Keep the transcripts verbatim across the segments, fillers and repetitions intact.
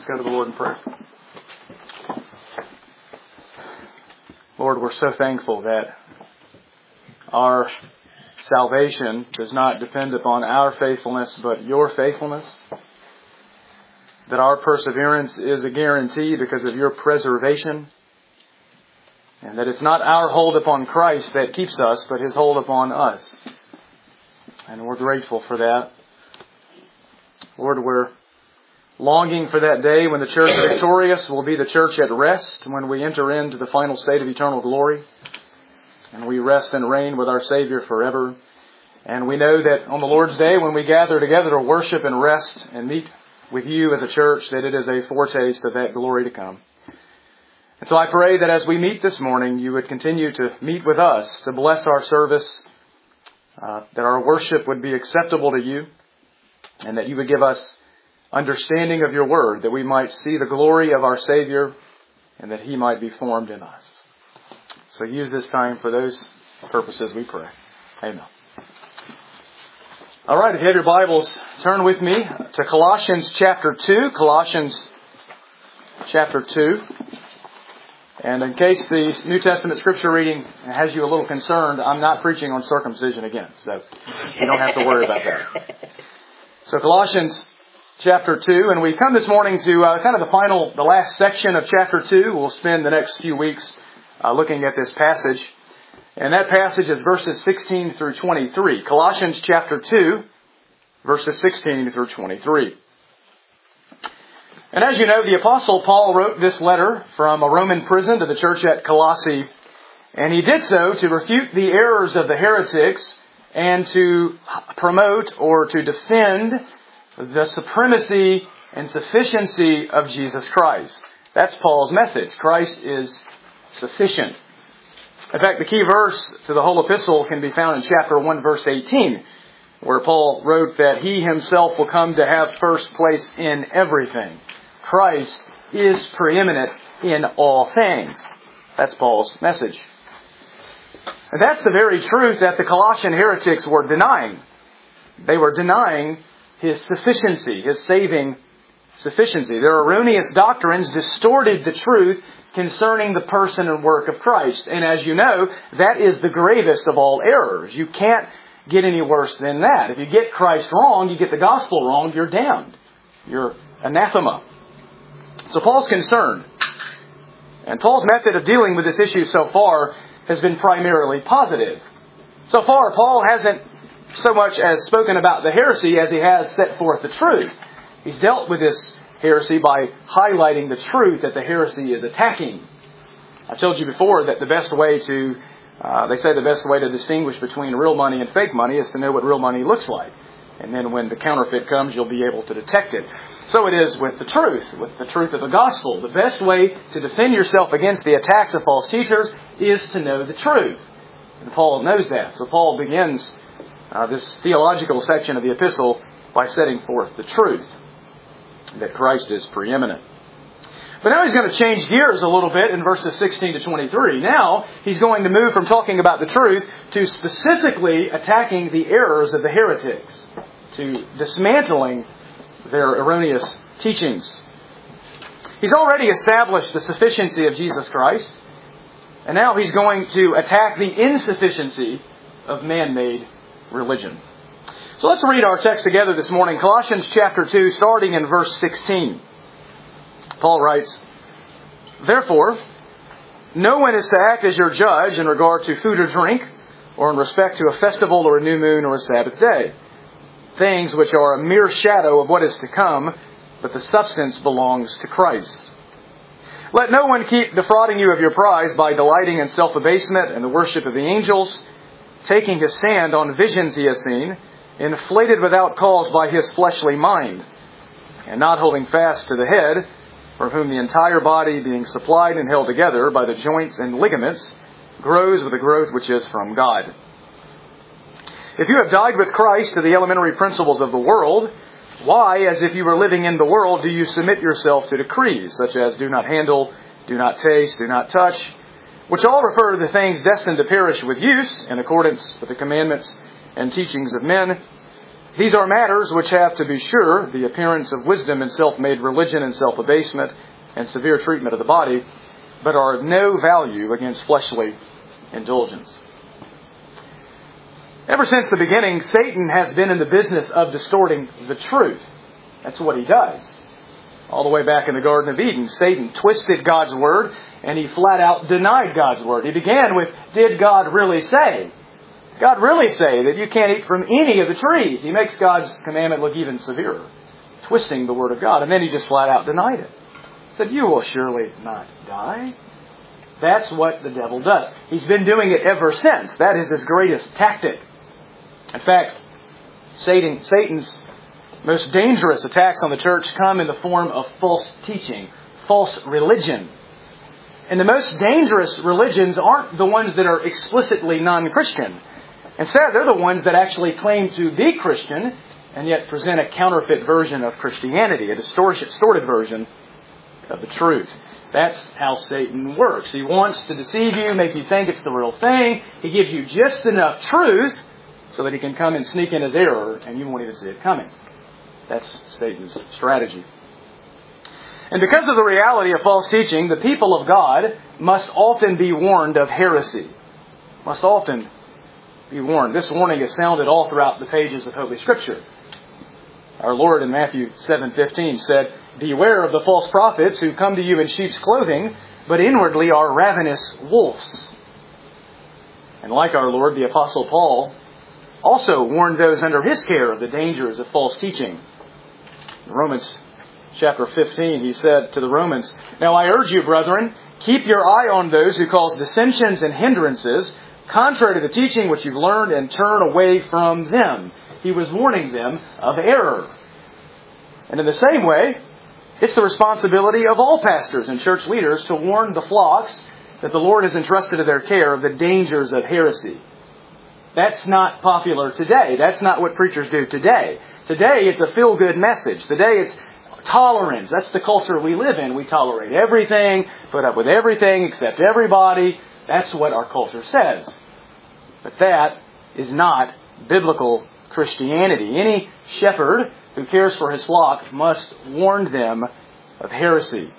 go to the Lord in prayer. Lord, we're so thankful that our salvation does not depend upon our faithfulness, but your faithfulness. That our perseverance is a guarantee because of your preservation. And that it's not our hold upon Christ that keeps us, but His hold upon us. And we're grateful for that. Lord, we're longing for that day when the church victorious will be the church at rest, when we enter into the final state of eternal glory. And we rest and reign with our Savior forever. And we know that on the Lord's Day, when we gather together to worship and rest and meet with you as a church, that it is a foretaste of that glory to come. And so I pray that as we meet this morning, you would continue to meet with us, to bless our service, uh, that our worship would be acceptable to you, and that you would give us understanding of your word, that we might see the glory of our Savior, and that He might be formed in us. So use this time for those purposes, we pray. Amen. All right, if you have your Bibles, turn with me to Colossians chapter two. Colossians chapter two. And in case the New Testament scripture reading has you a little concerned, I'm not preaching on circumcision again, so you don't have to worry about that. So Colossians chapter two, and we come this morning to uh, kind of the final, the last section of chapter two. We'll spend the next few weeks uh, looking at this passage. And that passage is verses sixteen through twenty-three. Colossians chapter two, verses sixteen through twenty-three. And as you know, the Apostle Paul wrote this letter from a Roman prison to the church at Colossae. And he did so to refute the errors of the heretics and to promote or to defend the supremacy and sufficiency of Jesus Christ. That's Paul's message. Christ is sufficient. In fact, the key verse to the whole epistle can be found in chapter one, verse eighteen, where Paul wrote that he himself will come to have first place in everything. Christ is preeminent in all things. That's Paul's message. And that's the very truth that the Colossian heretics were denying. They were denying His sufficiency, His saving sufficiency. Their erroneous doctrines distorted the truth concerning the person and work of Christ. And as you know, that is the gravest of all errors. You can't get any worse than that. If you get Christ wrong, you get the gospel wrong, you're damned. You're anathema. So Paul's concerned. And Paul's method of dealing with this issue so far has been primarily positive. So far, Paul hasn't so much as spoken about the heresy as he has set forth the truth. He's dealt with this heresy by highlighting the truth that the heresy is attacking. I've told you before that the best way to, uh, they say the best way to distinguish between real money and fake money is to know what real money looks like. And then when the counterfeit comes, you'll be able to detect it. So it is with the truth, with the truth of the gospel. The best way to defend yourself against the attacks of false teachers is to know the truth. And Paul knows that. So Paul begins uh, this theological section of the epistle by setting forth the truth, that Christ is preeminent. But now he's going to change gears a little bit in verses sixteen to twenty-three. Now he's going to move from talking about the truth to specifically attacking the errors of the heretics, to dismantling their erroneous teachings. He's already established the sufficiency of Jesus Christ, and now he's going to attack the insufficiency of man-made religion. So let's read our text together this morning. Colossians chapter two, starting in verse sixteen. Paul writes, "Therefore, no one is to act as your judge in regard to food or drink, or in respect to a festival or a new moon or a Sabbath day, things which are a mere shadow of what is to come, but the substance belongs to Christ. Let no one keep defrauding you of your prize by delighting in self-abasement and the worship of the angels, taking his stand on visions he has seen, inflated without cause by his fleshly mind, and not holding fast to the head, from whom the entire body, being supplied and held together by the joints and ligaments, grows with a growth which is from God. If you have died with Christ to the elementary principles of the world, why, as if you were living in the world, do you submit yourself to decrees, such as do not handle, do not taste, do not touch, which all refer to the things destined to perish with use, in accordance with the commandments and teachings of men? These are matters which have, to be sure, the appearance of wisdom in self-made religion and self-abasement and severe treatment of the body, but are of no value against fleshly indulgence. Ever since the beginning, Satan has been in the business of distorting the truth. That's what he does. All the way back in the Garden of Eden, Satan twisted God's Word and he flat out denied God's Word. He began with, did God really say? God really say that you can't eat from any of the trees? He makes God's commandment look even severer, twisting the Word of God. And then he just flat out denied it. He said, you will surely not die. That's what the devil does. He's been doing it ever since. That is his greatest tactic. In fact, Satan, Satan's most dangerous attacks on the church come in the form of false teaching, false religion. And the most dangerous religions aren't the ones that are explicitly non-Christian. Instead, they're the ones that actually claim to be Christian and yet present a counterfeit version of Christianity, a distorted version of the truth. That's how Satan works. He wants to deceive you, make you think it's the real thing. He gives you just enough truth so that he can come and sneak in his error and you won't even see it coming. That's Satan's strategy. And because of the reality of false teaching, the people of God must often be warned of heresy. Must often be warned. This warning is sounded all throughout the pages of Holy Scripture. Our Lord in Matthew seven fifteen said, beware of the false prophets who come to you in sheep's clothing, but inwardly are ravenous wolves. And like our Lord, the Apostle Paul also warned those under his care of the dangers of false teaching. In Romans chapter fifteen, he said to the Romans, now I urge you, brethren, keep your eye on those who cause dissensions and hindrances, contrary to the teaching which you've learned, and turn away from them. He was warning them of error. And in the same way, it's the responsibility of all pastors and church leaders to warn the flocks that the Lord has entrusted to their care of the dangers of heresy. That's not popular today. That's not what preachers do today. Today it's a feel-good message. Today it's tolerance. That's the culture we live in. We tolerate everything, put up with everything, accept everybody. That's what our culture says. But that is not biblical Christianity. Any shepherd who cares for his flock must warn them of heresy.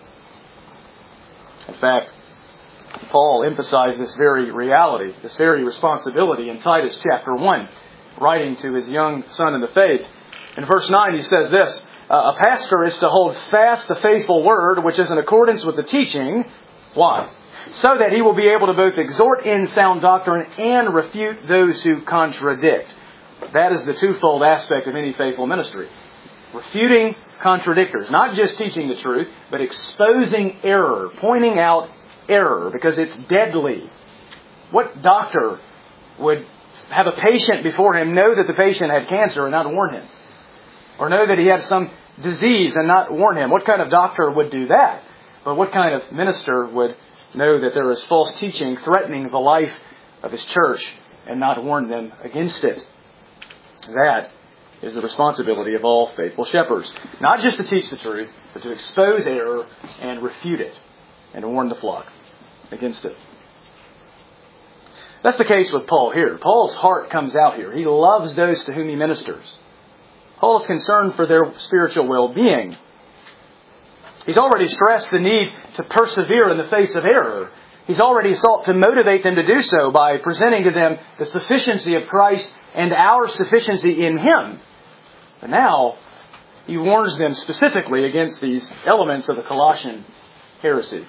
In fact, Paul emphasized this very reality, this very responsibility in Titus chapter one, writing to his young son in the faith. In verse nine he says this, a pastor is to hold fast the faithful word which is in accordance with the teaching. Why? So that he will be able to both exhort in sound doctrine and refute those who contradict. That is the twofold aspect of any faithful ministry. Refuting contradictors, not just teaching the truth, but exposing error, pointing out error, because it's deadly. What doctor would have a patient before him know that the patient had cancer and not warn him? Or know that he had some disease and not warn him? What kind of doctor would do that? But what kind of minister would know that there is false teaching threatening the life of his church and not warn them against it? That is the responsibility of all faithful shepherds. Not just to teach the truth, but to expose error and refute it and to warn the flock against it. That's the case with Paul here. Paul's heart comes out here. He loves those to whom he ministers. Paul is concerned for their spiritual well-being. He's already stressed the need to persevere in the face of error. He's already sought to motivate them to do so by presenting to them the sufficiency of Christ and our sufficiency in Him. But now, he warns them specifically against these elements of the Colossian heresy.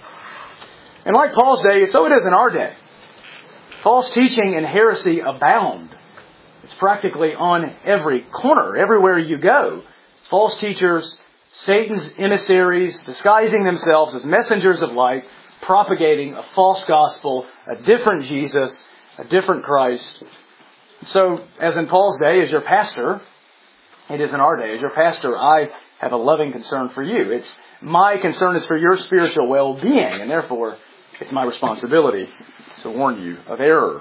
And like Paul's day, so it is in our day. False teaching and heresy abound. It's practically on every corner, everywhere you go. False teachers, Satan's emissaries, disguising themselves as messengers of light, propagating a false gospel, a different Jesus, a different Christ. So, as in Paul's day, as your pastor, it is in our day, as your pastor, I have a loving concern for you. It's my concern is for your spiritual well-being, and therefore, it's my responsibility to warn you of error.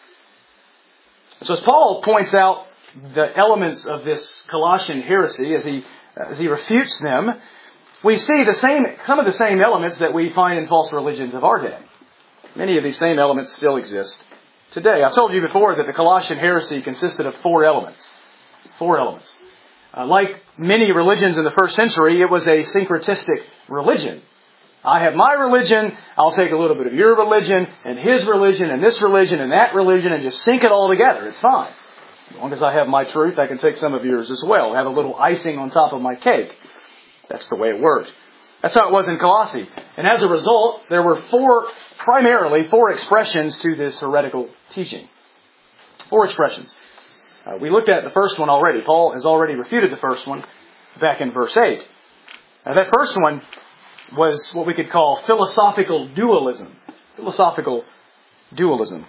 So as Paul points out the elements of this Colossian heresy, as he as he refutes them, we see the same some of the same elements that we find in false religions of our day. Many of these same elements still exist today. I've told you before that the Colossian heresy consisted of four elements. Four elements. Uh, like many religions in the first century, it was a syncretistic religion. I have my religion, I'll take a little bit of your religion, and his religion, and this religion, and that religion, and just sync it all together. It's fine. As long as I have my truth, I can take some of yours as well. Have a little icing on top of my cake. That's the way it worked. That's how it was in Colossae. And as a result, there were four, primarily four expressions to this heretical teaching. Four expressions. Uh, we looked at the first one already. Paul has already refuted the first one back in verse eight. Now, that first one was what we could call philosophical dualism. Philosophical dualism.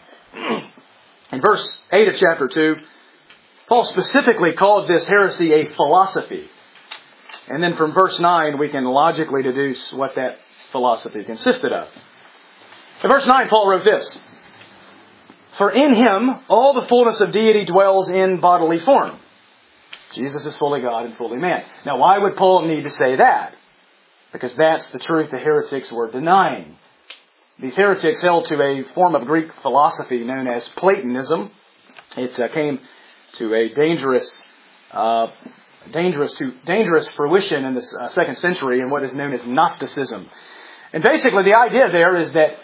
In verse eight of chapter two, Paul specifically called this heresy a philosophy. And then from verse nine, we can logically deduce what that philosophy consisted of. In verse nine, Paul wrote this: "For in Him all the fullness of deity dwells in bodily form." Jesus is fully God and fully man. Now, why would Paul need to say that? Because that's the truth the heretics were denying. These heretics held to a form of Greek philosophy known as Platonism. It uh, came to a dangerous, uh, dangerous to dangerous fruition in the uh, second century in what is known as Gnosticism. And basically, the idea there is that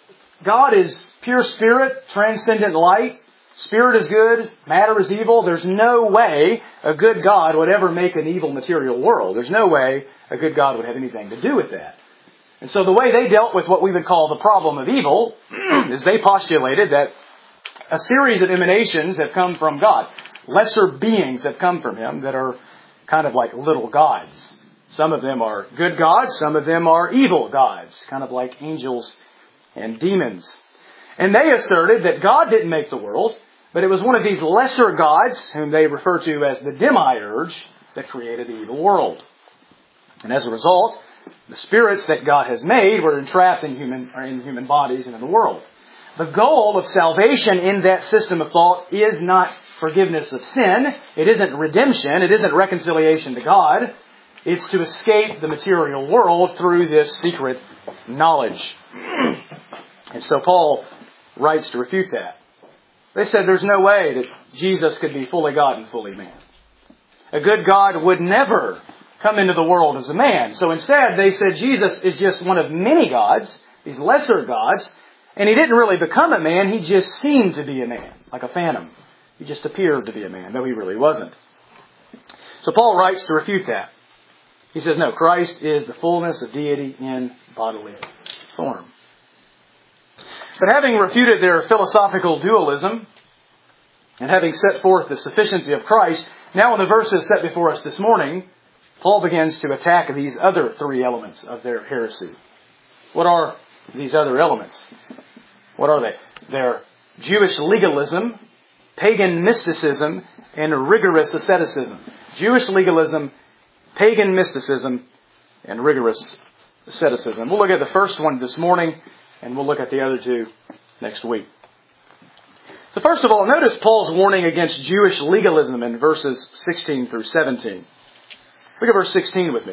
God is pure spirit, transcendent light. Spirit is good, matter is evil. There's no way a good God would ever make an evil material world. There's no way a good God would have anything to do with that. And so the way they dealt with what we would call the problem of evil is they postulated that a series of emanations have come from God. Lesser beings have come from Him that are kind of like little gods. Some of them are good gods, some of them are evil gods, kind of like angels and demons. And they asserted that God didn't make the world, but it was one of these lesser gods, whom they refer to as the demiurge, that created the evil world. And as a result, the spirits that God has made were entrapped in human, or in human bodies and in the world. The goal of salvation in that system of thought is not forgiveness of sin. It isn't redemption. It isn't reconciliation to God. It's to escape the material world through this secret knowledge. And so Paul writes to refute that. They said there's no way that Jesus could be fully God and fully man. A good God would never come into the world as a man. So instead, they said Jesus is just one of many gods, these lesser gods, and He didn't really become a man, He just seemed to be a man, like a phantom. He just appeared to be a man, though He really wasn't. So Paul writes to refute that. He says, no, Christ is the fullness of deity in bodily form. But having refuted their philosophical dualism, and having set forth the sufficiency of Christ, now in the verses set before us this morning, Paul begins to attack these other three elements of their heresy. What are these other elements? What are they? They're Jewish legalism, pagan mysticism, and rigorous asceticism. Jewish legalism, pagan mysticism, and rigorous asceticism. We'll look at the first one this morning, and we'll look at the other two next week. So first of all, notice Paul's warning against Jewish legalism in verses sixteen through seventeen. Look at verse sixteen with me.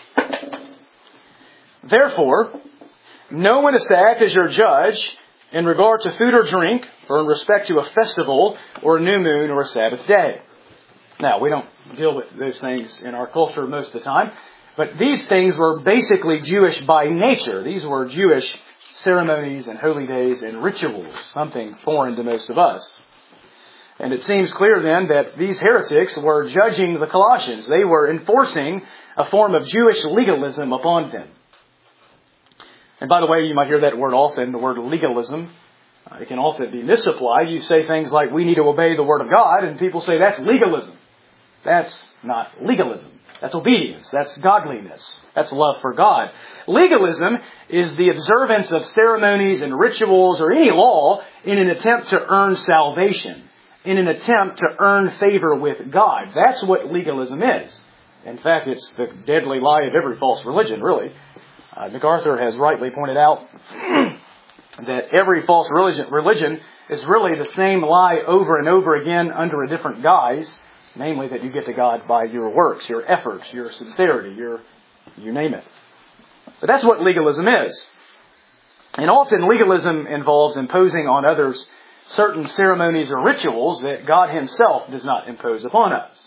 Therefore, no one is to act as your judge in regard to food or drink, or in respect to a festival, or a new moon, or a Sabbath day. Now, we don't deal with those things in our culture most of the time, but these things were basically Jewish by nature. These were Jewish ceremonies and holy days and rituals, something foreign to most of us. And it seems clear then that these heretics were judging the Colossians. They were enforcing a form of Jewish legalism upon them. And by the way, you might hear that word often, the word legalism. Uh, it can often be misapplied. You say things like, we need to obey the Word of God, and people say that's legalism. That's not legalism. That's obedience. That's godliness. That's love for God. Legalism is the observance of ceremonies and rituals or any law in an attempt to earn salvation, in an attempt to earn favor with God. That's what legalism is. In fact, it's the deadly lie of every false religion, really. Uh, MacArthur has rightly pointed out that every false religion, religion is really the same lie over and over again under a different guise, namely that you get to God by your works, your efforts, your sincerity, your you name it. But that's what legalism is. And often legalism involves imposing on others certain ceremonies or rituals that God Himself does not impose upon us.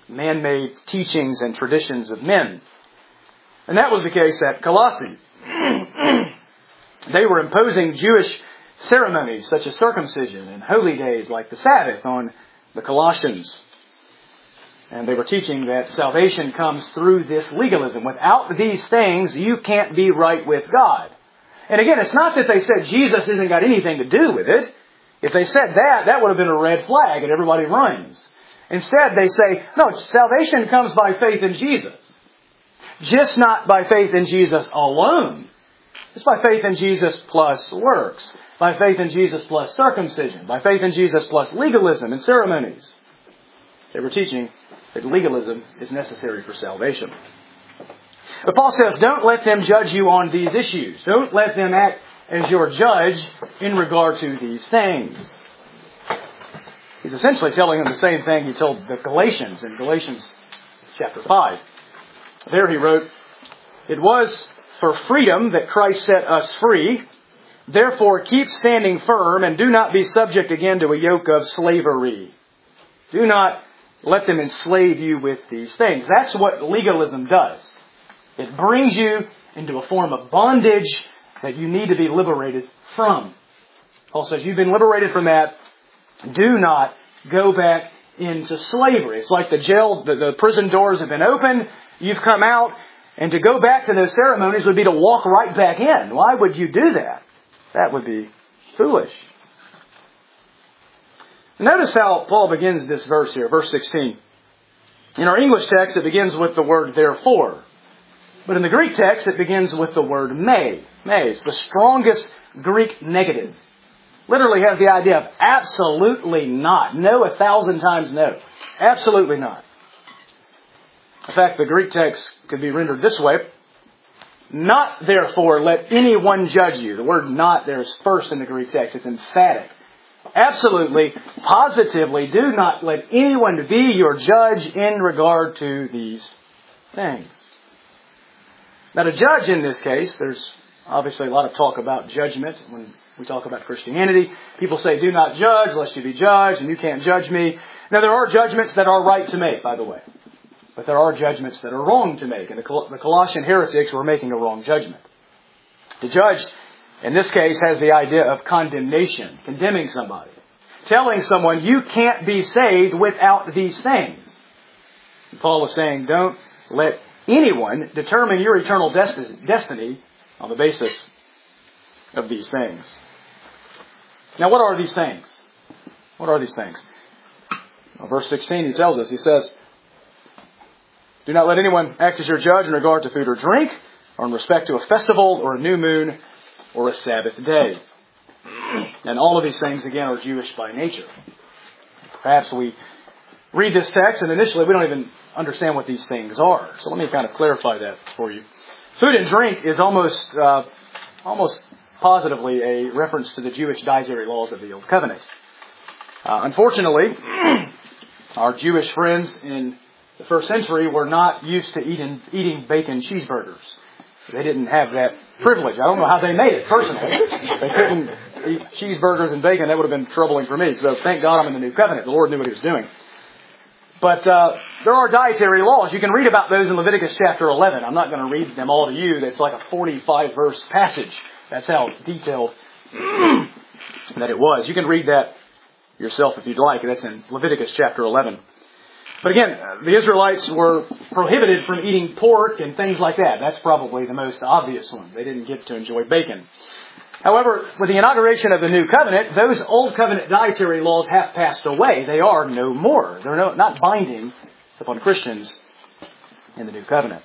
man-made teachings and traditions of men. And that was the case at Colossae. They were imposing Jewish ceremonies such as circumcision and holy days like the Sabbath on the Colossians. And they were teaching that salvation comes through this legalism. Without these things, you can't be right with God. And again, it's not that they said Jesus hasn't got anything to do with it. If they said that, that would have been a red flag and everybody runs. Instead, they say, no, salvation comes by faith in Jesus. Just not by faith in Jesus alone. It's by faith in Jesus plus works. By faith in Jesus plus circumcision. By faith in Jesus plus legalism and ceremonies. They were teaching that legalism is necessary for salvation. But Paul says, don't let them judge you on these issues. Don't let them act as your judge in regard to these things. He's essentially telling them the same thing he told the Galatians in Galatians chapter five. There he wrote, it was for freedom that Christ set us free. Therefore keep standing firm and do not be subject again to a yoke of slavery. Do not let them enslave you with these things. That's what legalism does. It brings you into a form of bondage that you need to be liberated from. Paul says, you've been liberated from that. Do not go back into slavery. It's like the jail, the, the prison doors have been opened. You've come out. And to go back to those ceremonies would be to walk right back in. Why would you do that? That would be foolish. Notice how Paul begins this verse here, verse sixteen. In our English text, it begins with the word therefore. But in the Greek text, it begins with the word may. May. It's the strongest Greek negative. Literally has the idea of absolutely not. No, a thousand times no. Absolutely not. In fact, the Greek text could be rendered this way. Not therefore let anyone judge you. The word not there is first in the Greek text. It's emphatic. Absolutely, positively, do not let anyone be your judge in regard to these things. Now, to judge in this case, there's obviously a lot of talk about judgment when we talk about Christianity. People say, do not judge lest you be judged, and you can't judge me. Now, there are judgments that are right to make, by the way. But there are judgments that are wrong to make. And the Colossian heretics were making a wrong judgment. To judge, in this case, has the idea of condemnation, condemning somebody. Telling someone, you can't be saved without these things. And Paul is saying, don't let anyone determine your eternal destiny on the basis of these things. Now, what are these things? What are these things? Well, verse sixteen, he tells us, he says, do not let anyone act as your judge in regard to food or drink, or in respect to a festival, or a new moon, or a Sabbath day. And all of these things, again, are Jewish by nature. Perhaps we read this text, and initially we don't even understand what these things are. So let me kind of clarify that for you. Food and drink is almost, uh, almost positively a reference to the Jewish dietary laws of the Old Covenant. Uh, unfortunately, our Jewish friends in the first century were not used to eating eating bacon cheeseburgers. They didn't have that privilege. I don't know how they made it personally. They couldn't eat cheeseburgers and bacon. That would have been troubling for me. So thank God I'm in the New Covenant. The Lord knew what He was doing. But uh, there are dietary laws. You can read about those in Leviticus chapter eleven. I'm not going to read them all to you. It's like a forty-five verse passage. That's how detailed that it was. You can read that yourself if you'd like. That's in Leviticus chapter eleven. But again, the Israelites were prohibited from eating pork and things like that. That's probably the most obvious one. They didn't get to enjoy bacon. However, with the inauguration of the New Covenant, those Old Covenant dietary laws have passed away. They are no more. They're no, not binding upon Christians in the New Covenant.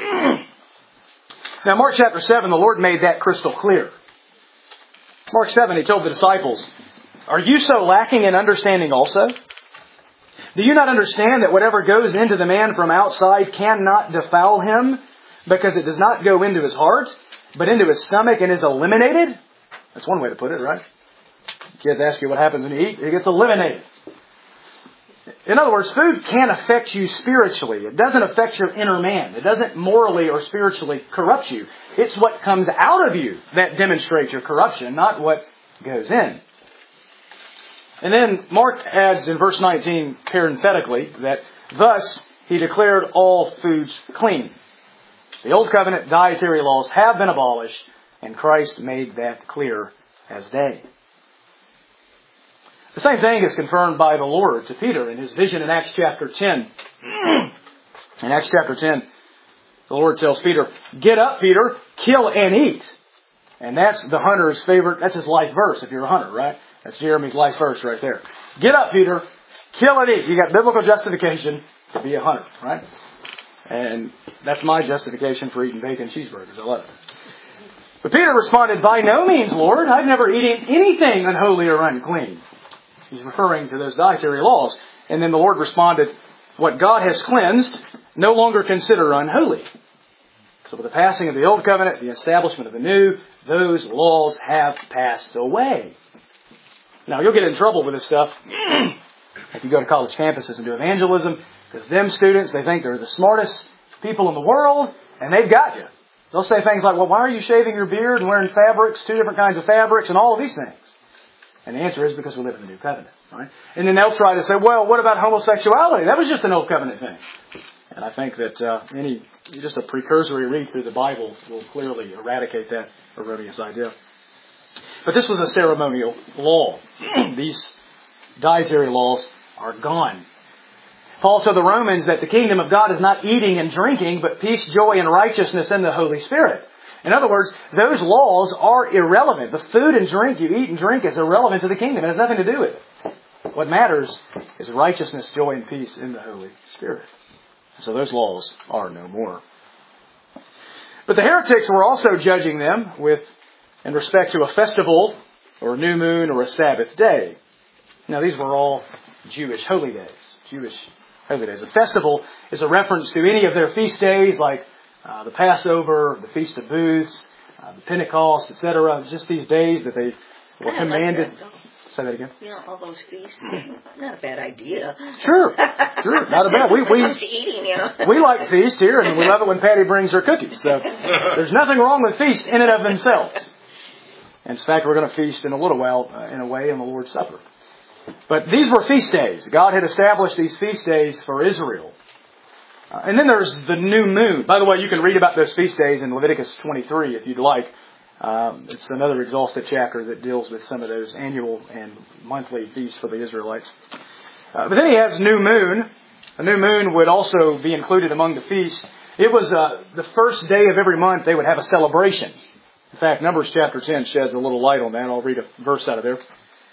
Now, Mark chapter seven, the Lord made that crystal clear. Mark seven, He told the disciples, are you so lacking in understanding also? Do you not understand that whatever goes into the man from outside cannot defile him, because it does not go into his heart, but into his stomach and is eliminated? That's one way to put it, right? Kids ask you what happens when you eat. It gets eliminated. In other words, food can affect you spiritually. It doesn't affect your inner man. It doesn't morally or spiritually corrupt you. It's what comes out of you that demonstrates your corruption, not what goes in. And then Mark adds in verse nineteen parenthetically that thus He declared all foods clean. The Old Covenant dietary laws have been abolished, and Christ made that clear as day. The same thing is confirmed by the Lord to Peter in His vision in Acts chapter ten. In Acts chapter ten, the Lord tells Peter, "Get up, Peter, kill and eat." And that's the hunter's favorite, that's his life verse if you're a hunter, right? That's Jeremy's life verse right there. Get up, Peter, kill and eat. You got biblical justification to be a hunter, right? And that's my justification for eating bacon cheeseburgers. I love it. But Peter responded, "By no means, Lord. I've never eaten anything unholy or unclean." He's referring to those dietary laws. And then the Lord responded, "What God has cleansed, no longer consider unholy." So with the passing of the Old Covenant, the establishment of the New, those laws have passed away. Now, you'll get in trouble with this stuff if you go to college campuses and do evangelism, because them students, they think they're the smartest people in the world, and they've got you. They'll say things like, "Well, why are you shaving your beard and wearing fabrics, two different kinds of fabrics, and all of these things?" And the answer is because we live in the New Covenant, right? And then they'll try to say, "Well, what about homosexuality? That was just an Old Covenant thing." And I think that uh, any just a precursory read through the Bible will clearly eradicate that erroneous idea. But this was a ceremonial law. These dietary laws are gone. Paul told the Romans that the kingdom of God is not eating and drinking, but peace, joy, and righteousness in the Holy Spirit. In other words, those laws are irrelevant. The food and drink you eat and drink is irrelevant to the kingdom. It has nothing to do with it. What matters is righteousness, joy, and peace in the Holy Spirit. So those laws are no more. But the heretics were also judging them with, in respect to a festival or a new moon or a Sabbath day. Now these were all Jewish holy days. Jewish holy days. A festival is a reference to any of their feast days like uh, the Passover, the Feast of Booths, uh, the Pentecost, et cetera. Just these days that they were commanded. Say that again. You know, all those feasts. Not a bad idea. Sure, sure, not a bad. We we when it comes to eating, you know. we like feast here, and we love it when Patty brings her cookies. So there's nothing wrong with feasts in and of themselves. And in fact, we're going to feast in a little while, uh, in a way, in the Lord's Supper. But these were feast days. God had established these feast days for Israel. Uh, and then there's the new moon. By the way, you can read about those feast days in Leviticus twenty-three if you'd like. Um, it's another exhaustive chapter that deals with some of those annual and monthly feasts for the Israelites. Uh, but then he has new moon. A new moon would also be included among the feasts. It was uh, the first day of every month they would have a celebration. In fact, Numbers chapter ten sheds a little light on that. I'll read a verse out of there.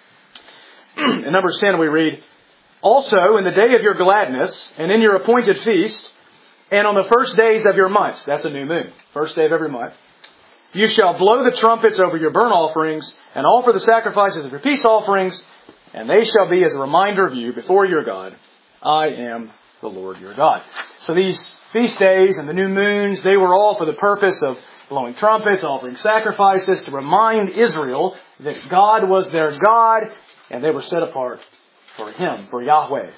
In Numbers ten we read, "Also in the day of your gladness and in your appointed feast and on the first days of your months," that's a new moon, first day of every month, "you shall blow the trumpets over your burnt offerings and offer the sacrifices of your peace offerings, and they shall be as a reminder of you before your God. I am the Lord your God." So these feast days and the new moons, they were all for the purpose of blowing trumpets, offering sacrifices to remind Israel that God was their God and they were set apart for Him, for Yahweh.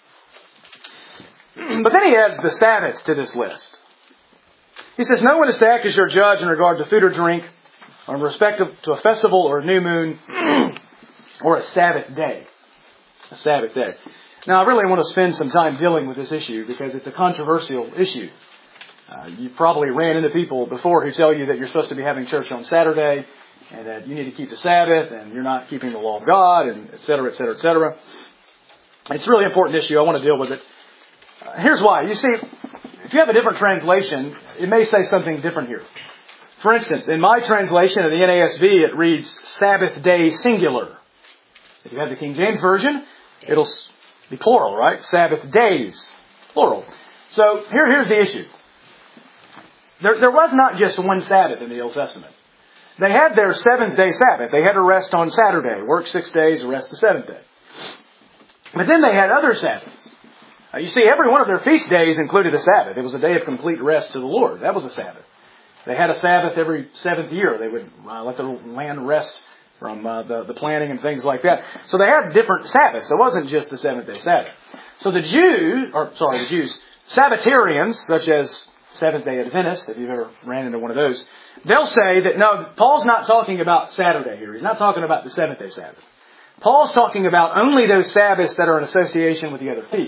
But then he adds the Sabbath to this list. He says, "No one is to act as your judge in regard to food or drink, or in respect to a festival or a new moon, or a Sabbath day." A Sabbath day. Now, I really want to spend some time dealing with this issue because it's a controversial issue. Uh, you probably ran into people before who tell you that you're supposed to be having church on Saturday, and that you need to keep the Sabbath, and you're not keeping the law of God, and et cetera, et cetera, et cetera. It's a really important issue. I want to deal with it. Uh, here's why. You see, if you have a different translation, it may say something different here. For instance, in my translation of the N A S B, it reads Sabbath day singular. If you have the King James Version, it'll be plural, right? Sabbath days, plural. So here, here's the issue. There, there was not just one Sabbath in the Old Testament. They had their seventh day Sabbath. They had to rest on Saturday, work six days, rest the seventh day. But then they had other Sabbaths. Uh, you see, every one of their feast days included a Sabbath. It was a day of complete rest to the Lord. That was a Sabbath. They had a Sabbath every seventh year. They would uh, let the land rest from uh, the, the planting and things like that. So they had different Sabbaths. It wasn't just the seventh day Sabbath. So the Jews, or sorry, the Jews, Sabbatarians, such as Seventh Day Adventists, if you've ever ran into one of those, they'll say that, no, Paul's not talking about Saturday here. He's not talking about the seventh day Sabbath. Paul's talking about only those Sabbaths that are in association with the other feasts.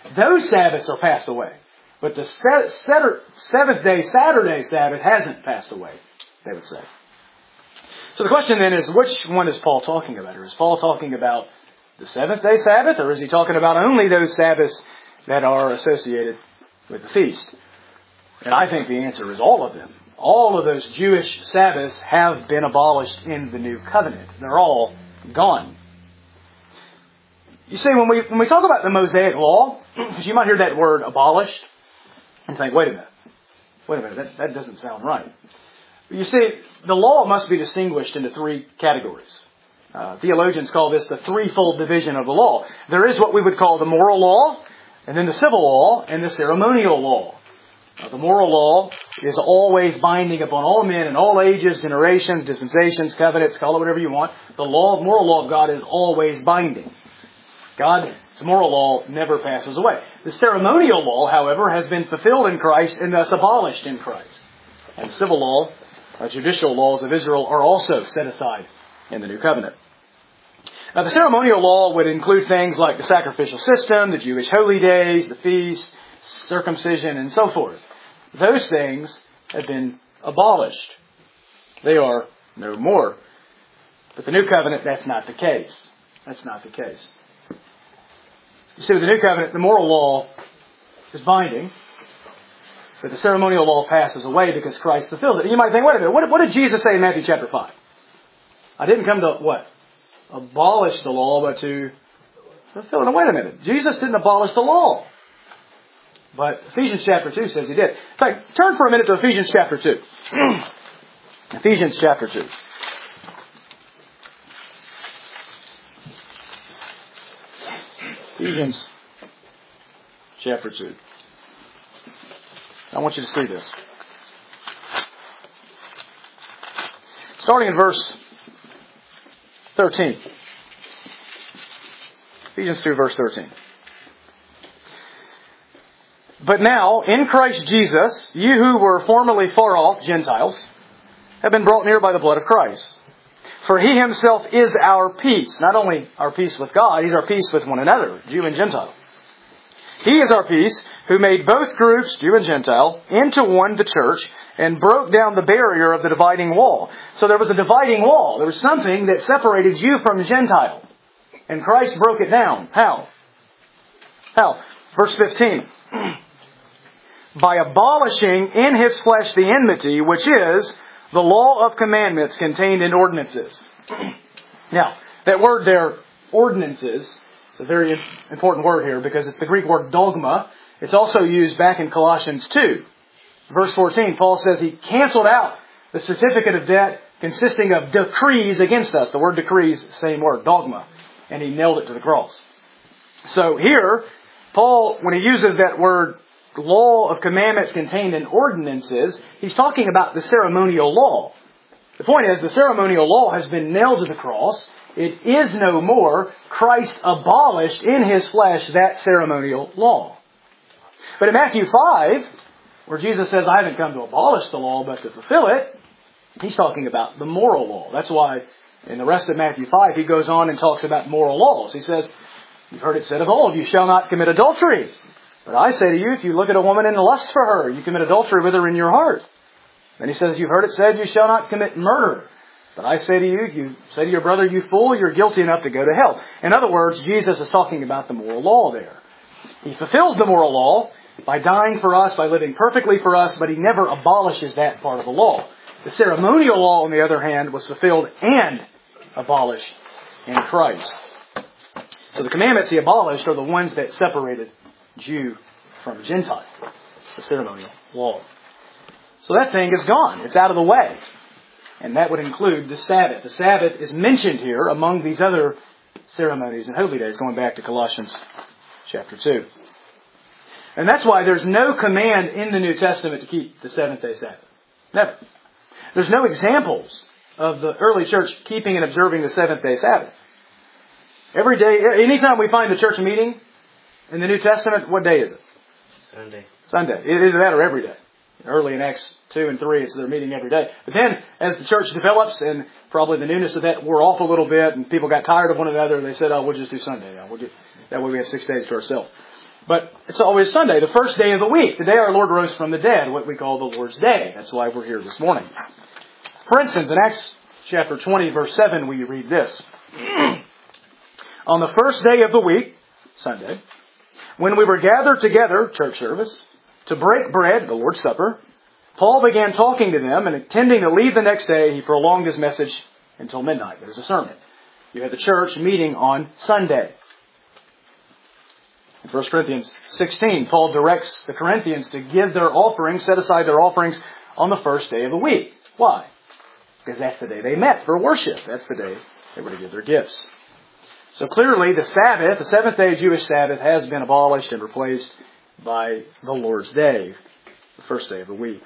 those Sabbaths are passed away. But the seventh day Saturday Sabbath hasn't passed away, they would say. So the question then is, which one is Paul talking about? Or is Paul talking about the seventh day Sabbath, or is he talking about only those Sabbaths that are associated with the feast? And I think the answer is all of them. All of those Jewish Sabbaths have been abolished in the New Covenant. They're all gone. You see, when we when we talk about the Mosaic Law, because you might hear that word abolished and think, wait a minute, wait a minute, that, that doesn't sound right. You see, the law must be distinguished into three categories. Uh, theologians call this the threefold division of the law. There is what we would call the moral law, and then the civil law, and the ceremonial law. Uh, the moral law is always binding upon all men in all ages, generations, dispensations, covenants, call it whatever you want. The law, moral law of God is always binding. God's moral law never passes away. The ceremonial law, however, has been fulfilled in Christ and thus abolished in Christ. And the civil law, the judicial laws of Israel, are also set aside in the New Covenant. Now, the ceremonial law would include things like the sacrificial system, the Jewish holy days, the feasts, circumcision, and so forth. Those things have been abolished. They are no more. But the New Covenant, that's not the case. That's not the case. You see, with the New Covenant, the moral law is binding, but the ceremonial law passes away because Christ fulfills it. And you might think, wait a minute, what, what did Jesus say in Matthew chapter five? I didn't come to, what? Abolish the law, but to fulfill it. Now, wait a minute. Jesus didn't abolish the law. But Ephesians chapter two says he did. In fact, turn for a minute to Ephesians chapter two. Ephesians chapter two. Ephesians chapter two. I want you to see this. Starting in verse thirteen. Ephesians two, verse thirteen. But now, in Christ Jesus, you who were formerly far off, Gentiles, have been brought near by the blood of Christ. For He Himself is our peace. Not only our peace with God, He's our peace with one another, Jew and Gentile. He is our peace, who made both groups, Jew and Gentile, into one, the church, and broke down the barrier of the dividing wall. So there was a dividing wall. There was something that separated Jew from Gentile. And Christ broke it down. How? How? Verse fifteen. By abolishing in His flesh the enmity, which is the law of commandments contained in ordinances. Now, that word there, ordinances, is a very important word here because it's the Greek word dogma. It's also used back in Colossians two. Verse fourteen, Paul says he canceled out the certificate of debt consisting of decrees against us. The word decrees, same word, dogma. And he nailed it to the cross. So here, Paul, when he uses that word law of commandments contained in ordinances, he's talking about the ceremonial law. The point is, the ceremonial law has been nailed to the cross. It is no more. Christ abolished in His flesh that ceremonial law. But in Matthew five, where Jesus says, I haven't come to abolish the law, but to fulfill it, He's talking about the moral law. That's why in the rest of Matthew five, He goes on and talks about moral laws. He says, you've heard it said of old, you shall not commit adultery. But I say to you, if you look at a woman and lust for her, you commit adultery with her in your heart. Then he says, you've heard it said, you shall not commit murder. But I say to you, if you say to your brother, you fool, you're guilty enough to go to hell. In other words, Jesus is talking about the moral law there. He fulfills the moral law by dying for us, by living perfectly for us, but He never abolishes that part of the law. The ceremonial law, on the other hand, was fulfilled and abolished in Christ. So the commandments He abolished are the ones that separated Jew from Gentile, the ceremonial law. So that thing is gone. It's out of the way. And that would include the Sabbath. The Sabbath is mentioned here among these other ceremonies and holy days, going back to Colossians chapter two. And that's why there's no command in the New Testament to keep the seventh day Sabbath. Never. There's no examples of the early church keeping and observing the seventh day Sabbath. Every day, anytime we find the church meeting in the New Testament, what day is it? Sunday. Sunday. Either that or every day. Early in Acts two and three, it's their meeting every day. But then, as the church develops, and probably the newness of that wore off a little bit, and people got tired of one another, they said, oh, we'll just do Sunday now. We'll get, that way we have six days to ourselves. But it's always Sunday, the first day of the week, the day our Lord rose from the dead, what we call the Lord's Day. That's why we're here this morning. For instance, in Acts chapter twenty, verse seven, we read this. On the first day of the week, Sunday, when we were gathered together, church service, to break bread, the Lord's Supper, Paul began talking to them, and intending to leave the next day, he prolonged his message until midnight. There's a sermon. You had the church meeting on Sunday. In First Corinthians sixteen, Paul directs the Corinthians to give their offerings, set aside their offerings on the first day of the week. Why? Because that's the day they met for worship. That's the day they were to give their gifts. So clearly the Sabbath, the seventh day Jewish Sabbath, has been abolished and replaced by the Lord's Day, the first day of the week.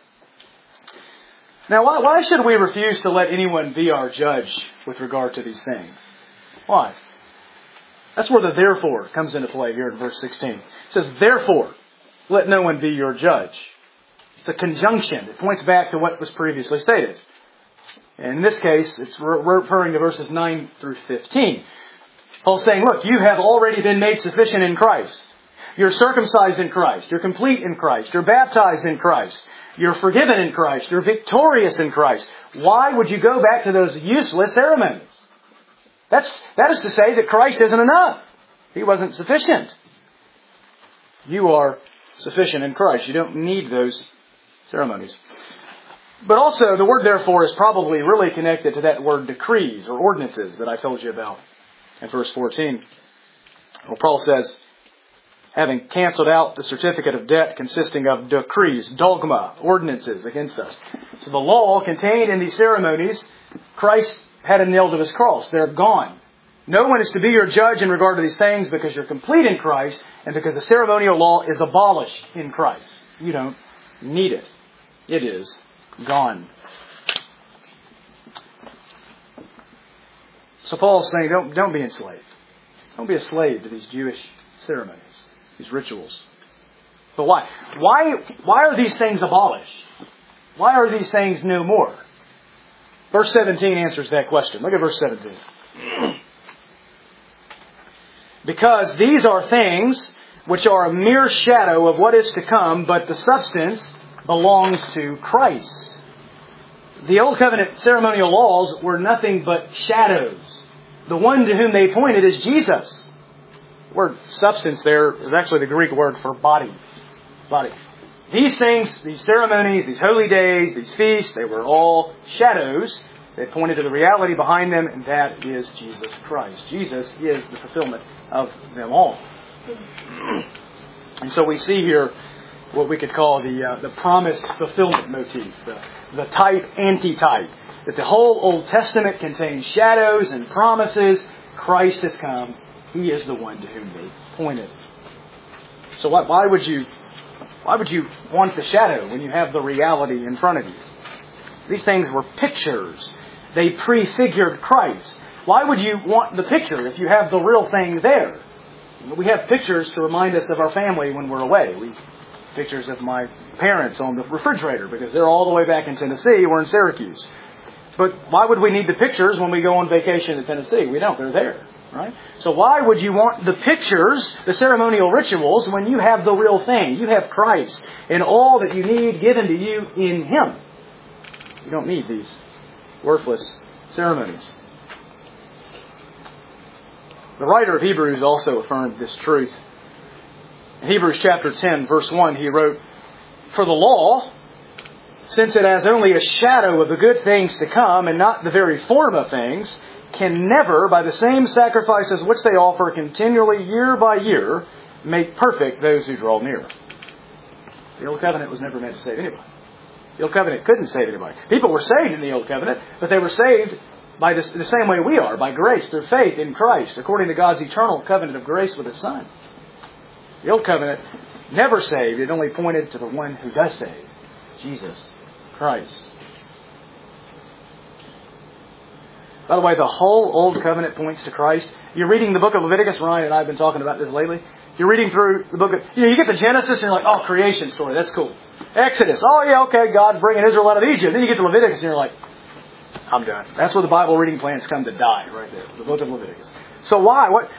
Now, why, why should we refuse to let anyone be our judge with regard to these things? Why? That's where the therefore comes into play here in verse sixteen. It says, therefore, let no one be your judge. It's a conjunction. It points back to what was previously stated. And in this case, it's referring to verses nine through fifteen. Paul's saying, look, you have already been made sufficient in Christ. You're circumcised in Christ. You're complete in Christ. You're baptized in Christ. You're forgiven in Christ. You're victorious in Christ. Why would you go back to those useless ceremonies? That's, that is to say that Christ isn't enough. He wasn't sufficient. You are sufficient in Christ. You don't need those ceremonies. But also, the word therefore is probably really connected to that word decrees or ordinances that I told you about in verse fourteen. Well, Paul says, having canceled out the certificate of debt consisting of decrees, dogma, ordinances against us. So the law contained in these ceremonies, Christ had them nailed to his cross. They're gone. No one is to be your judge in regard to these things because you're complete in Christ and because the ceremonial law is abolished in Christ. You don't need it. It is gone. So Paul's saying, don't, don't be enslaved. Don't be a slave to these Jewish ceremonies, these rituals. But why? Why, why are these things abolished? Why are these things no more? Verse seventeen answers that question. Look at verse seventeen. Because these are things which are a mere shadow of what is to come, but the substance belongs to Christ. The Old Covenant ceremonial laws were nothing but shadows. The one to whom they pointed is Jesus. The word substance there is actually the Greek word for body. Body. These things, these ceremonies, these holy days, these feasts, they were all shadows that pointed to the reality behind them, and that is Jesus Christ. Jesus is the fulfillment of them all. And so we see here what we could call the uh, the promise fulfillment motif, the, the type antitype. That the whole Old Testament contains shadows and promises. Christ has come. He is the one to whom they pointed. So why, why would you why would you want the shadow when you have the reality in front of you? These things were pictures. They prefigured Christ. Why would you want the picture if you have the real thing there? We have pictures to remind us of our family when we're away. We pictures of my parents on the refrigerator because they're all the way back in Tennessee. We're in Syracuse. But why would we need the pictures when we go on vacation to Tennessee? We don't. They're there, right? So why would you want the pictures, the ceremonial rituals, when you have the real thing? You have Christ and all that you need given to you in Him. You don't need these worthless ceremonies. The writer of Hebrews also affirmed this truth. In Hebrews chapter ten, verse one, he wrote, "For the law, since it has only a shadow of the good things to come and not the very form of things, can never, by the same sacrifices which they offer continually year by year, make perfect those who draw near." The Old Covenant was never meant to save anybody. The Old Covenant couldn't save anybody. People were saved in the Old Covenant, but they were saved by the, the same way we are, by grace, through faith in Christ, according to God's eternal covenant of grace with His Son. The Old Covenant never saved. It only pointed to the one who does save, Jesus Christ. By the way, the whole Old Covenant points to Christ. You're reading the book of Leviticus. Ryan and I have been talking about this lately. You're reading through the book of... You know, you get to Genesis and you're like, oh, creation story. That's cool. Exodus. Oh, yeah, okay, God's bringing Israel out of Egypt. Then you get to Leviticus and you're like, I'm done. That's where the Bible reading plans come to die, right there. The book of Leviticus. So why? What?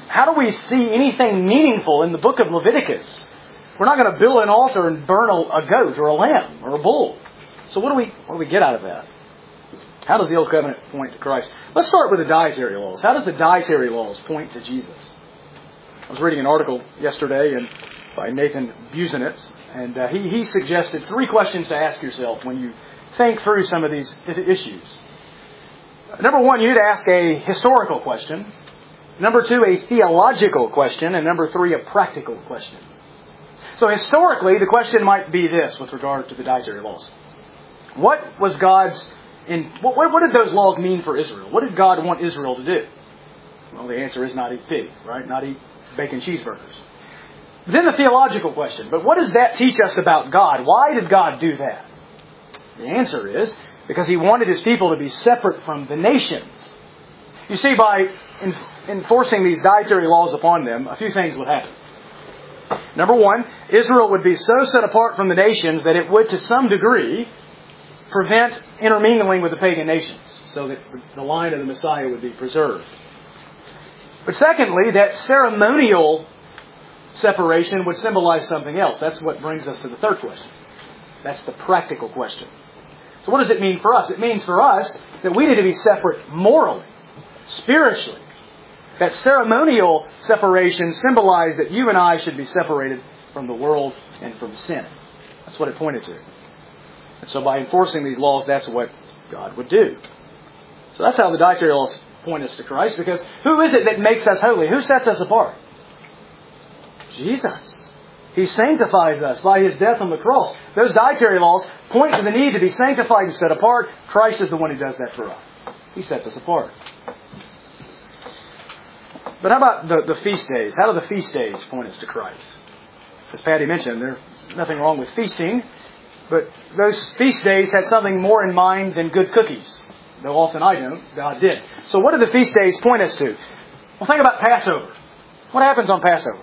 how do we see anything meaningful in the book of Leviticus? We're not going to build an altar and burn a, a goat or a lamb or a bull. So what do we what do we get out of that? How does the Old Covenant point to Christ? Let's start with the dietary laws. How does the dietary laws point to Jesus? I was reading an article yesterday and by Nathan Busenitz, and uh, he, he suggested three questions to ask yourself when you think through some of these issues. Number one, you need to ask a historical question. Number two, a theological question. And number three, a practical question. So historically, the question might be this with regard to the dietary laws. What was God's... In, what, what did those laws mean for Israel? What did God want Israel to do? Well, the answer is not eat pig, right? Not eat bacon cheeseburgers. Then the theological question. But what does that teach us about God? Why did God do that? The answer is because He wanted His people to be separate from the nations. You see, by in, enforcing these dietary laws upon them, a few things would happen. Number one, Israel would be so set apart from the nations that it would, to some degree, prevent intermingling with the pagan nations, so that the line of the Messiah would be preserved. But secondly, that ceremonial separation would symbolize something else. That's what brings us to the third question. That's the practical question. So what does it mean for us? It means for us that we need to be separate morally, spiritually. That ceremonial separation symbolized that you and I should be separated from the world and from sin. That's what it pointed to. And so by enforcing these laws, that's what God would do. So that's how the dietary laws point us to Christ, because who is it that makes us holy? Who sets us apart? Jesus. He sanctifies us by His death on the cross. Those dietary laws point to the need to be sanctified and set apart. Christ is the one who does that for us. He sets us apart. But how about the, the feast days? How do the feast days point us to Christ? As Patty mentioned, there's nothing wrong with feasting, but those feast days had something more in mind than good cookies. Though often I don't, God did. So what do the feast days point us to? Well, think about Passover. What happens on Passover?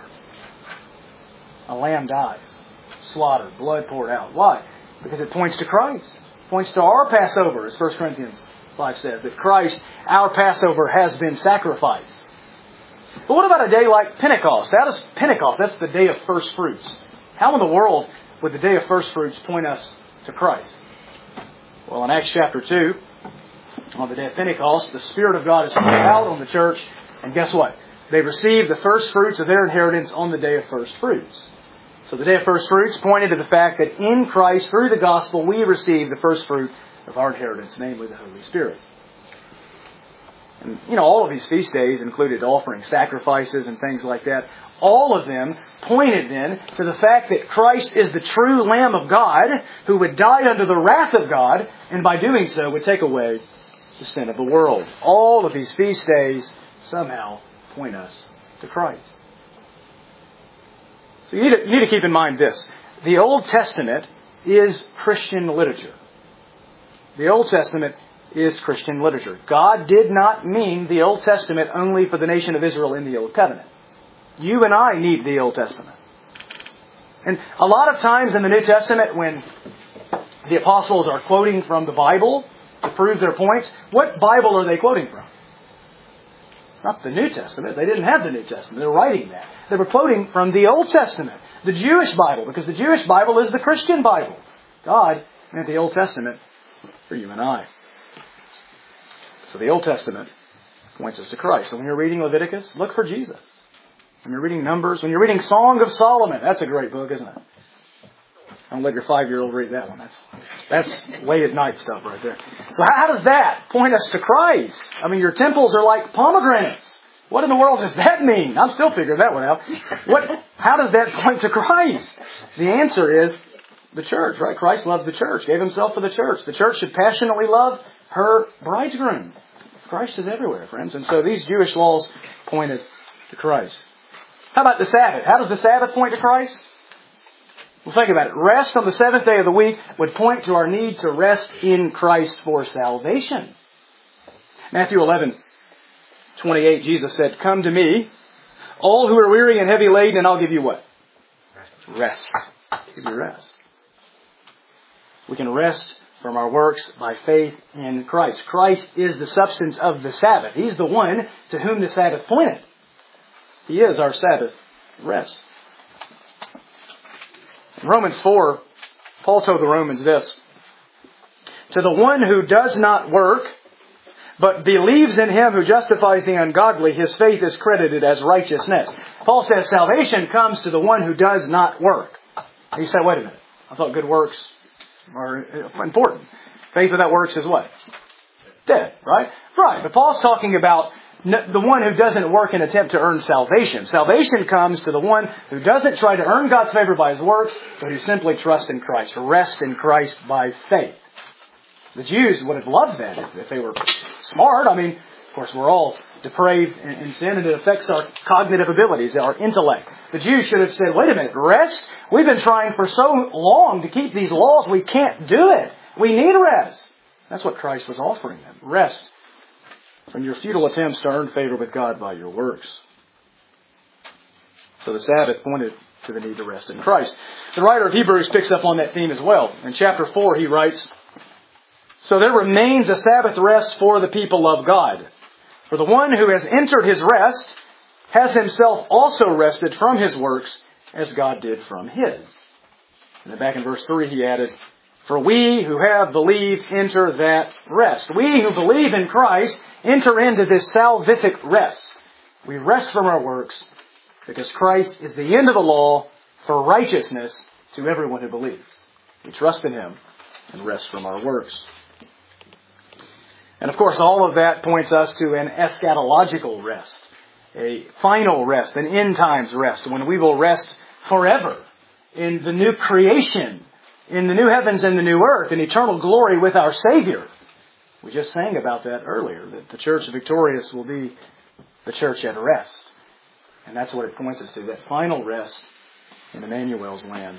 A lamb dies, slaughtered, blood poured out. Why? Because it points to Christ. It points to our Passover, as First Corinthians five says, that Christ, our Passover, has been sacrificed. But what about a day like Pentecost? How does Pentecost, that's the day of first fruits. How in the world would the day of first fruits point us to Christ? Well, in Acts chapter two, on the day of Pentecost, the Spirit of God is poured out on the church. And guess what? They received the first fruits of their inheritance on the day of first fruits. So the day of first fruits pointed to the fact that in Christ, through the gospel, we receive the first fruit of our inheritance, namely the Holy Spirit. And, you know, all of these feast days included offering sacrifices and things like that. All of them pointed then to the fact that Christ is the true Lamb of God who would die under the wrath of God, and by doing so would take away the sin of the world. All of these feast days somehow point us to Christ. So you need, to, you need to keep in mind this. The Old Testament is Christian literature. The Old Testament is Christian literature. God did not mean the Old Testament only for the nation of Israel in the Old Covenant. You and I need the Old Testament. And a lot of times in the New Testament, when the apostles are quoting from the Bible to prove their points, what Bible are they quoting from? Not the New Testament. They didn't have the New Testament. They were writing that. They were quoting from the Old Testament, the Jewish Bible, because the Jewish Bible is the Christian Bible. God meant the Old Testament for you and I. So the Old Testament points us to Christ. So when you're reading Leviticus, look for Jesus. When you're reading Numbers, when you're reading Song of Solomon, that's a great book, isn't it? Don't let your five-year-old read that one. That's that's late at night stuff right there. So how does that point us to Christ? I mean, your temples are like pomegranates. What in the world does that mean? I'm still figuring that one out. What? How does that point to Christ? The answer is the church, right? Christ loves the church, gave Himself for the church. The church should passionately love her bridegroom. Christ is everywhere, friends. And so these Jewish laws pointed to Christ. How about the Sabbath? How does the Sabbath point to Christ? Well, think about it. Rest on the seventh day of the week would point to our need to rest in Christ for salvation. Matthew eleven twenty-eight, Jesus said, "Come to me, all who are weary and heavy laden, and I'll give you what? Rest. I'll give you rest." We can rest from our works by faith in Christ. Christ is the substance of the Sabbath. He's the one to whom the Sabbath pointed. He is our Sabbath rest. In Romans four, Paul told the Romans this: to the one who does not work, but believes in Him who justifies the ungodly, his faith is credited as righteousness. Paul says salvation comes to the one who does not work. And you say, wait a minute, I thought good works are important. Faith without works is what? Dead, right? Right, but Paul's talking about the one who doesn't work and attempt to earn salvation. Salvation comes to the one who doesn't try to earn God's favor by his works, but who simply trusts in Christ, rest in Christ by faith. The Jews would have loved that if, if they were smart. I mean, of course, we're all depraved in, in sin, and it affects our cognitive abilities, our intellect. The Jews should have said, wait a minute, rest? We've been trying for so long to keep these laws, we can't do it. We need rest. That's what Christ was offering them. Rest from your futile attempts to earn favor with God by your works. So the Sabbath pointed to the need to rest in Christ. The writer of Hebrews picks up on that theme as well. In chapter four, he writes, so there remains a Sabbath rest for the people of God. For the one who has entered his rest has himself also rested from his works as God did from his. And then back in verse three he added, for we who have believed enter that rest. We who believe in Christ enter into this salvific rest. We rest from our works because Christ is the end of the law for righteousness to everyone who believes. We trust in Him and rest from our works. And of course, all of that points us to an eschatological rest, a final rest, an end times rest, when we will rest forever in the new creation, in the new heavens and the new earth, in eternal glory with our Savior. We just sang about that earlier, that the church victorious will be the church at rest. And that's what it points us to, that final rest in Emmanuel's land.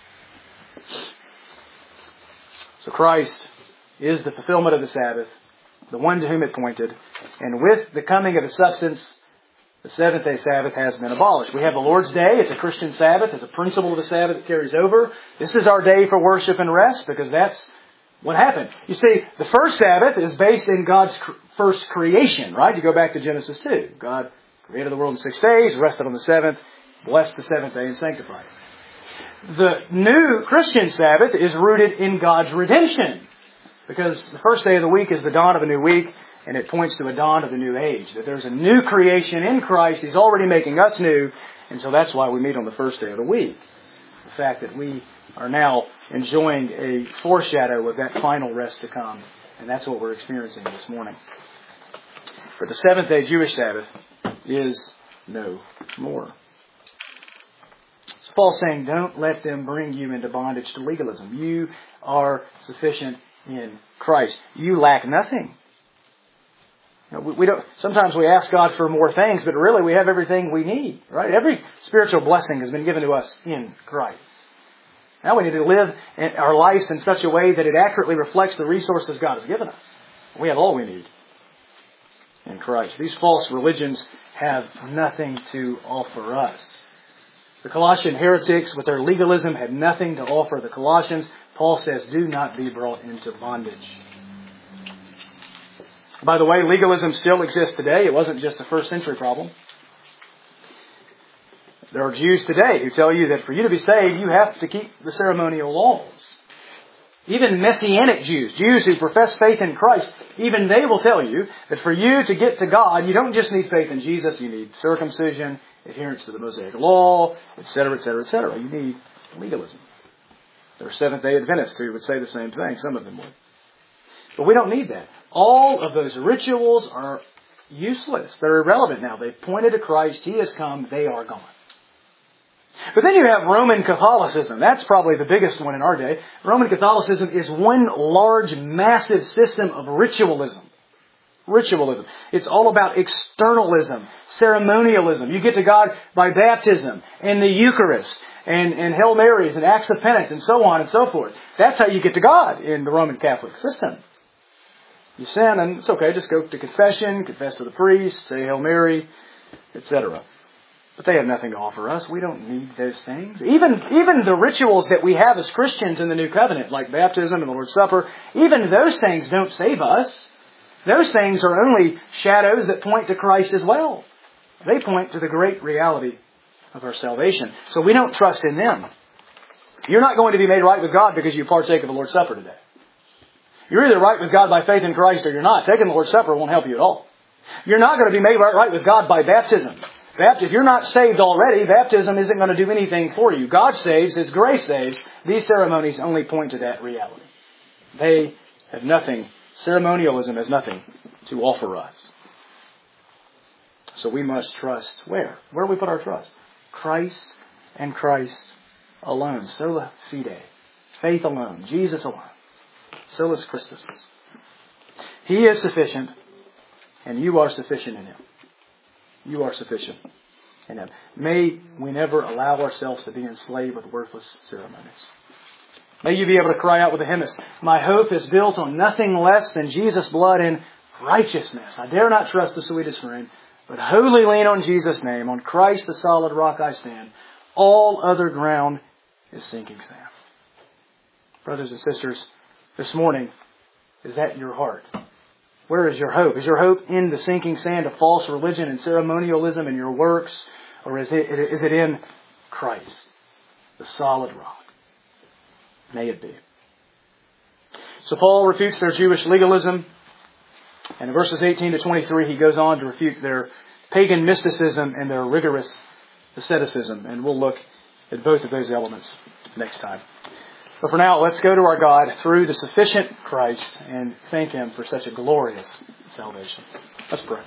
So Christ is the fulfillment of the Sabbath, the one to whom it pointed, and with the coming of the substance, the seventh-day Sabbath has been abolished. We have the Lord's Day. It's a Christian Sabbath. It's a principle of the Sabbath that carries over. This is our day for worship and rest because that's what happened. You see, the first Sabbath is based in God's cr- first creation, right? You go back to Genesis two. God created the world in six days, rested on the seventh, blessed the seventh day, and sanctified it. The new Christian Sabbath is rooted in God's redemption because the first day of the week is the dawn of a new week. And it points to a dawn of a new age. That there's a new creation in Christ. He's already making us new. And so that's why we meet on the first day of the week. The fact that we are now enjoying a foreshadow of that final rest to come. And that's what we're experiencing this morning. But the seventh day Jewish Sabbath is no more. So Paul's saying, don't let them bring you into bondage to legalism. You are sufficient in Christ. You lack nothing. You know, we, we don't. Sometimes we ask God for more things, but really we have everything we need, right? Every spiritual blessing has been given to us in Christ. Now we need to live in our lives in such a way that it accurately reflects the resources God has given us. We have all we need in Christ. These false religions have nothing to offer us. The Colossian heretics with their legalism had nothing to offer the Colossians. Paul says, do not be brought into bondage. By the way, legalism still exists today. It wasn't just a first century problem. There are Jews today who tell you that for you to be saved, you have to keep the ceremonial laws. Even Messianic Jews, Jews who profess faith in Christ, even they will tell you that for you to get to God, you don't just need faith in Jesus, you need circumcision, adherence to the Mosaic law, et cetera, et cetera, et cetera. You need legalism. There are Seventh-day Adventists who would say the same thing. Some of them would. But we don't need that. All of those rituals are useless. They're irrelevant now. They've pointed to Christ. He has come. They are gone. But then you have Roman Catholicism. That's probably the biggest one in our day. Roman Catholicism is one large, massive system of ritualism. Ritualism. It's all about externalism, ceremonialism. You get to God by baptism and the Eucharist and, and Hail Marys and Acts of Penance and so on and so forth. That's how you get to God in the Roman Catholic system. You sin and it's okay. Just go to confession, confess to the priest, say Hail Mary, et cetera. But they have nothing to offer us. We don't need those things. Even, even the rituals that we have as Christians in the New Covenant, like baptism and the Lord's Supper, even those things don't save us. Those things are only shadows that point to Christ as well. They point to the great reality of our salvation. So we don't trust in them. You're not going to be made right with God because you partake of the Lord's Supper today. You're either right with God by faith in Christ or you're not. Taking the Lord's Supper won't help you at all. You're not going to be made right with God by baptism. If you're not saved already, baptism isn't going to do anything for you. God saves, His grace saves. These ceremonies only point to that reality. They have nothing. Ceremonialism has nothing to offer us. So we must trust where? Where do we put our trust? Christ and Christ alone. Sola fide. Faith alone. Jesus alone. Solus Christus. He is sufficient, and you are sufficient in Him. You are sufficient in Him. May we never allow ourselves to be enslaved with worthless ceremonies. May you be able to cry out with the hymnist, my hope is built on nothing less than Jesus' blood and righteousness. I dare not trust the sweetest frame, but wholly lean on Jesus' name. On Christ the solid rock I stand. All other ground is sinking sand. Brothers and sisters, this morning, is that your heart? Where is your hope? Is your hope in the sinking sand of false religion and ceremonialism and your works? Or is it, is it in Christ, the solid rock? May it be. So Paul refutes their Jewish legalism. And in verses eighteen to twenty-three, he goes on to refute their pagan mysticism and their rigorous asceticism. And we'll look at both of those elements next time. But for now, let's go to our God through the sufficient Christ and thank Him for such a glorious salvation. Let's pray.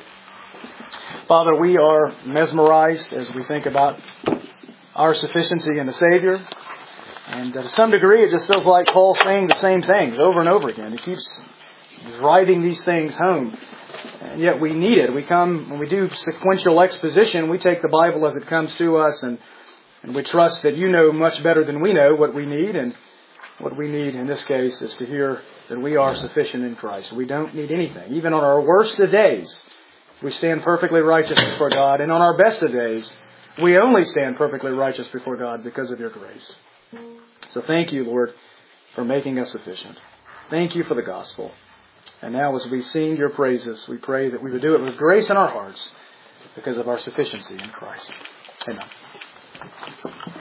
Father, we are mesmerized as we think about our sufficiency in the Savior. And to some degree, it just feels like Paul saying the same things over and over again. He keeps driving these things home. And yet we need it. We come, when we do sequential exposition, we take the Bible as it comes to us, and, and we trust that you know much better than we know what we need. And what we need in this case is to hear that we are sufficient in Christ. We don't need anything. Even on our worst of days, we stand perfectly righteous before God. And on our best of days, we only stand perfectly righteous before God because of your grace. So thank you, Lord, for making us sufficient. Thank you for the gospel. And now as we sing your praises, we pray that we would do it with grace in our hearts because of our sufficiency in Christ. Amen.